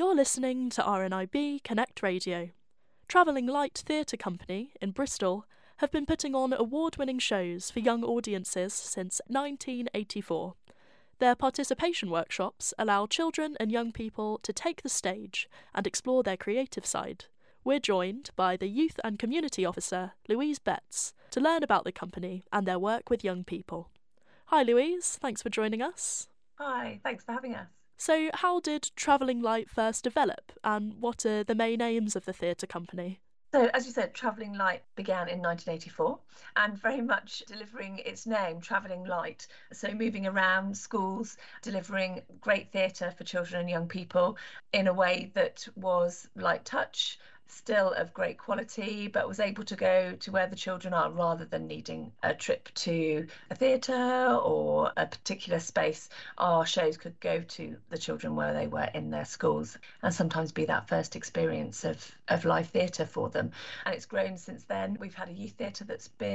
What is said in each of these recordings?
You're listening to RNIB Connect Radio. Travelling Light Theatre Company in Bristol have been putting on award-winning shows for young audiences since 1984. Their participation workshops allow children and young people to take the stage and explore their creative side. We're joined by the Youth and Community Officer, Louise Betts, to learn about the company and their work with young people. Hi Louise, thanks for joining us. Hi, thanks for having us. So how did Travelling Light first develop, and what are the main aims of the theatre company? So, as you said, Travelling Light began in 1984 and very much delivering its name, Travelling Light. So, moving around schools, delivering great theatre for children and young people in a way that was light touch, still of great quality, but was able to go to where the children are rather than needing a trip to a theatre or a particular space. Our shows could go to the children where they were in their schools and sometimes be that first experience of live theatre for them. And it's grown since then. We've had a youth theatre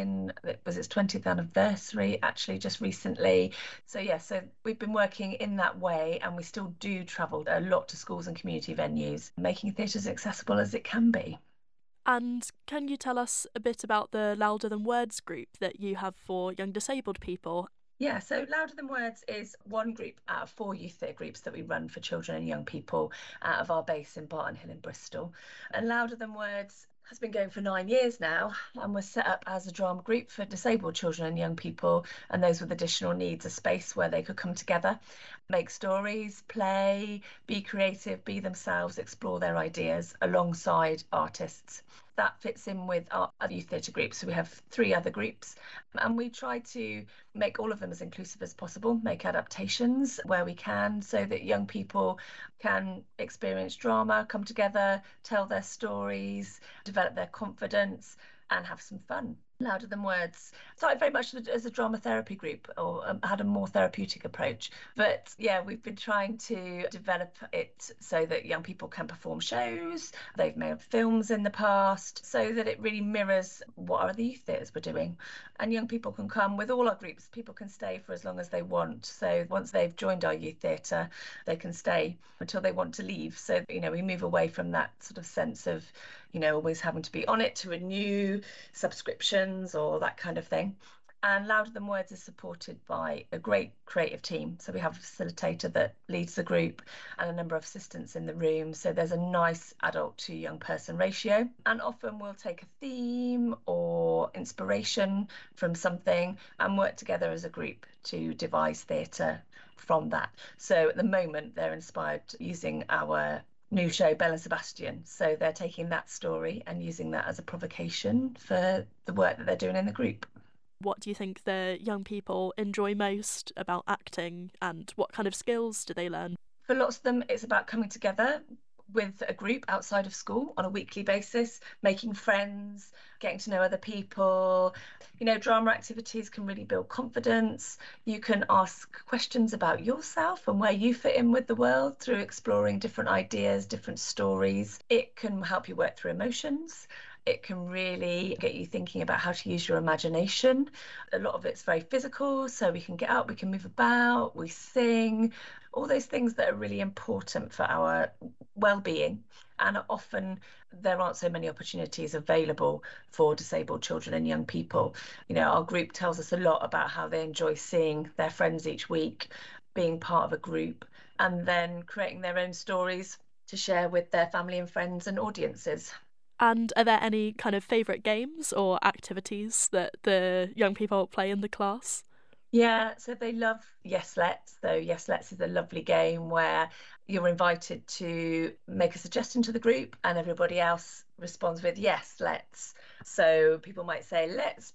it was its 20th anniversary actually just recently. So we've been working in that way, and we still do travel a lot to schools and community venues, making theatre as accessible as it can be. And can you tell us a bit about the Louder Than Words group that you have for young disabled people? Yeah, so Louder Than Words is one group out of 4 youth theatre groups that we run for children and young people out of our base in Barton Hill in Bristol. And Louder Than Words has been going for 9 years now, and was set up as a drama group for disabled children and young people and those with additional needs, a space where they could come together, make stories, play, be creative, be themselves, explore their ideas alongside artists. That fits in with our other youth theatre groups. So we have 3 other groups, and we try to make all of them as inclusive as possible, make adaptations where we can, so that young people can experience drama, come together, tell their stories, develop their confidence and have some fun. Louder Than Words started very much as a drama therapy group, or had a more therapeutic approach. But yeah, we've been trying to develop it so that young people can perform shows. They've made films in the past, so that it really mirrors what our other youth theatres were doing. And young people can come with all our groups. People can stay for as long as they want. So once they've joined our youth theatre, they can stay until they want to leave. So, we move away from that sort of sense of, always having to be on it to renew subscriptions or that kind of thing. And Louder Than Words is supported by a great creative team. So we have a facilitator that leads the group and a number of assistants in the room. So there's a nice adult to young person ratio. And often we'll take a theme or inspiration from something and work together as a group to devise theatre from that. So at the moment, they're inspired using our new show, Belle and Sebastian. So they're taking that story and using that as a provocation for the work that they're doing in the group. What do you think the young people enjoy most about acting, and what kind of skills do they learn? For lots of them, it's about coming together with a group outside of school on a weekly basis, making friends, getting to know other people. Drama activities can really build confidence. You can ask questions about yourself and where you fit in with the world through exploring different ideas, different stories. It can help you work through emotions. It can really get you thinking about how to use your imagination. A lot of it's very physical, so we can get out, we can move about, we sing, all those things that are really important for our well-being. And often there aren't so many opportunities available for disabled children and young people. Our group tells us a lot about how they enjoy seeing their friends each week, being part of a group, and then creating their own stories to share with their family and friends and audiences. And are there any kind of favourite games or activities that the young people play in the class? Yeah, so they love Yes Let's. So Yes Let's is a lovely game where you're invited to make a suggestion to the group and everybody else responds with Yes Let's. So people might say, let's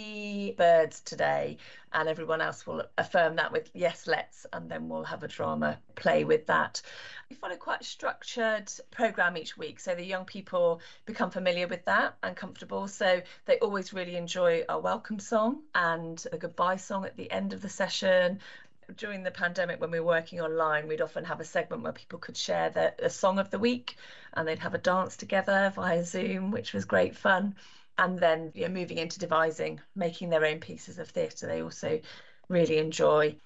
be birds today, and everyone else will affirm that with Yes Let's, and then we'll have a drama play with that. We follow quite a structured programme each week, so the young people become familiar with that and comfortable. So they always really enjoy our welcome song and the goodbye song at the end of the session. During the pandemic, when we were working online, we'd often have a segment where people could share the song of the week, and they'd have a dance together via Zoom, which was great fun. And then moving into devising, making their own pieces of theatre, they also really enjoy.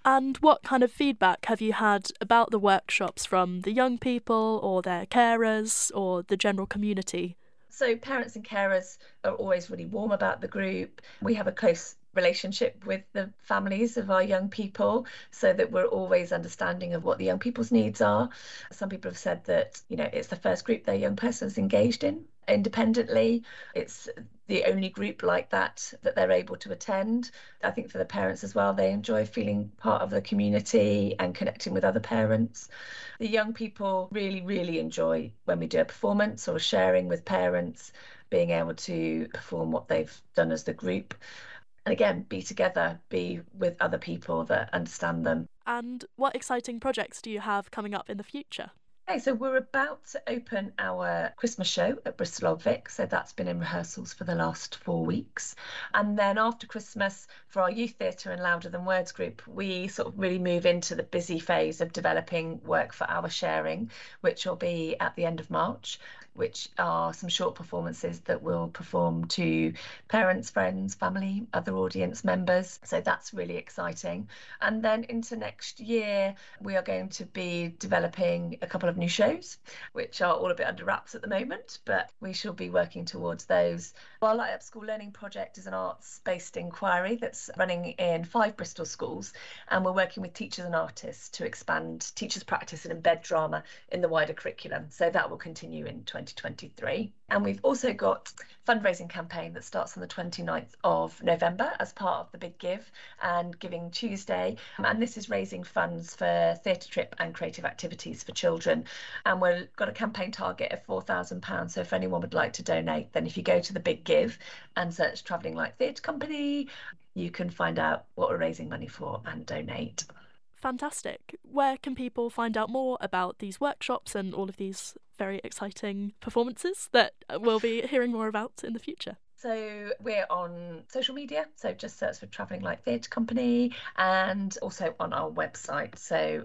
And what kind of feedback have you had about the workshops from the young people or their carers or the general community? So parents and carers are always really warm about the group. We have a close relationship with the families of our young people so that we're always understanding of what the young people's needs are. Some people have said that, it's the first group their young person's engaged in independently. It's the only group like that they're able to attend. I think for the parents as well, they enjoy feeling part of the community and connecting with other parents. The young people really, really enjoy when we do a performance or sharing with parents, being able to perform what they've done as the group. And again, be together, be with other people that understand them. And what exciting projects do you have coming up in the future? Okay, so we're about to open our Christmas show at Bristol Old Vic. So that's been in rehearsals for the last 4 weeks. And then after Christmas, for our youth theatre and Louder Than Words group, we sort of really move into the busy phase of developing work for our sharing, which will be at the end of March, which are some short performances that we'll perform to parents, friends, family, other audience members. So that's really exciting. And then into next year, we are going to be developing a couple of new shows, which are all a bit under wraps at the moment, but we shall be working towards those. Our Light Up School Learning Project is an arts-based inquiry that's running in 5 Bristol schools, and we're working with teachers and artists to expand teachers' practice and embed drama in the wider curriculum. So that will continue in 2023. And we've also got a fundraising campaign that starts on the 29th of November as part of the Big Give and Giving Tuesday. And this is raising funds for Theatre Trip and creative activities for children. And we've got a campaign target of £4,000. So if anyone would like to donate, then if you go to the Big Give and search Travelling Light Theatre Company, you can find out what we're raising money for and donate. Fantastic. Where can people find out more about these workshops and all of these very exciting performances that we'll be hearing more about in the future? So we're on social media, so just search for Travelling Light Theatre Company, and also on our website, so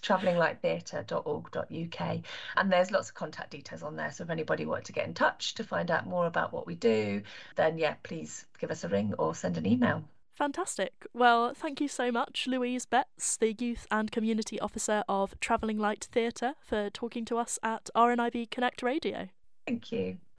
travellinglighttheatre.org.uk. And there's lots of contact details on there, so if anybody wanted to get in touch to find out more about what we do, then please give us a ring or send an email. Fantastic. Well, thank you so much, Louise Betts, the Youth and Community Officer of Travelling Light Theatre, for talking to us at RNIB Connect Radio. Thank you.